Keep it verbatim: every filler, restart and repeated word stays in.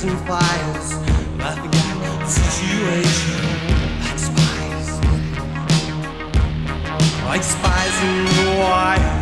and fires, laughing at the situation like spies, like spies in the wire.